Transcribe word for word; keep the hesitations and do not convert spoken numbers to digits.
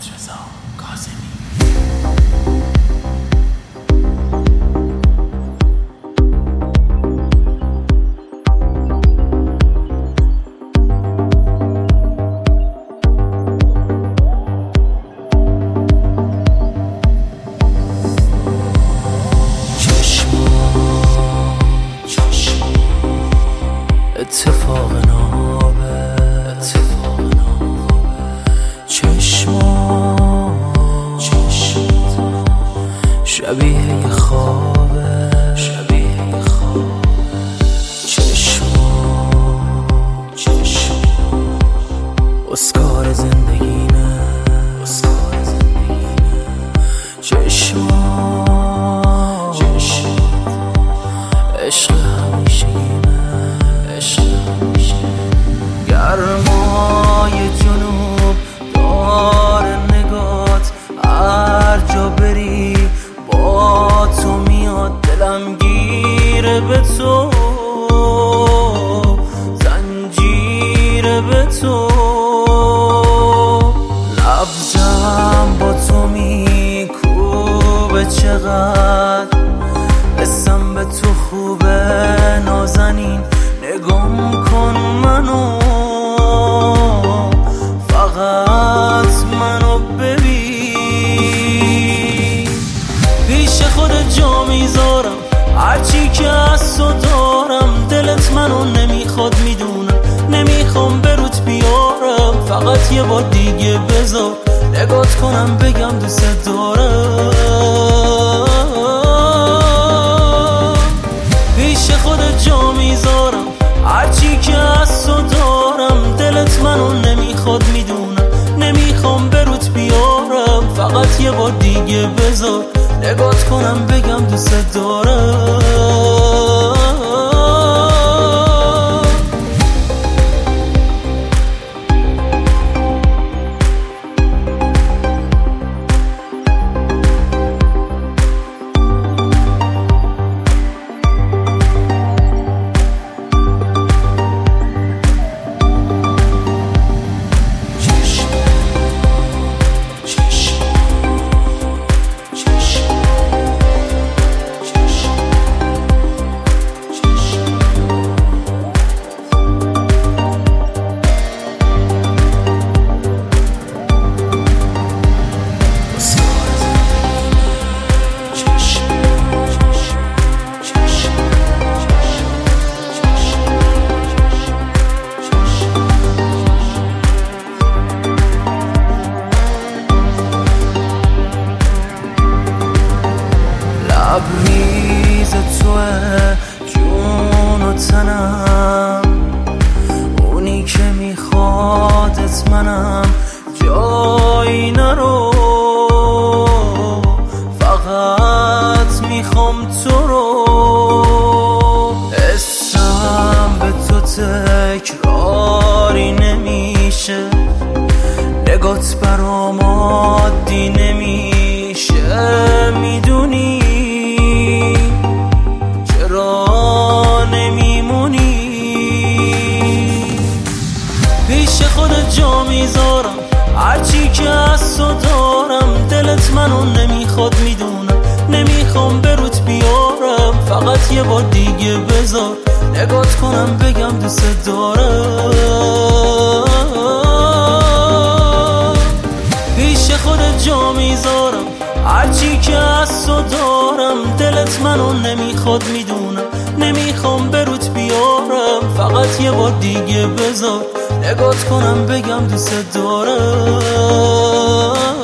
حامدرضا کاظمی. اتفاق نابه چشما شبیه یه خوابه چشما اسکار زندگینه چشما عشق همیشگینه گرمای جنوب داره نگات، هر جا بری با تو میاد، دلم گیره به تو، زنجیره به تو، نبضم با تو میکوبه، چقدر اسم به تو خوبه، نازنین نگم کن منو، فقط منو ببین، پیش خود جا میذارم هرچی که از تو دارم، دلت منو نمیخواد میدونم، نمیخوام بروت بیارم، فقط یه بار دیگه بذار نگات کنم بگم دوست دارم، پیش خود جا میذارم هرچی که از تو دارم، دلت منو نمیخواد میدونم، نمیخوام بروت بیارم، فقط یه بار دیگه بذار نگات کنم بگم دوست دارم. لبریز توه جون و تنم، اونی که میخوادت منم، جایی نرو، فقط میخوام تو رو، اسم به تو تکراری نمیشه، نگات برام عادی نمیشه، میدونی چرا نمیمونی، پیش خود جا میذارم هرچی که از تو دارم، دلت منو نمیخواد میدونم، نمیخوام بروت بیارم، فقط یه بار دیگه بذار نگات کنم بگم دوست دارم، پیش خود جا میذارم هرچی که از تو دارم، دلت منو نمیخواد میدونم، نمیخوام بروت بیارم، فقط یه بار دیگه بذار نگات کنم بگم دوست دارم.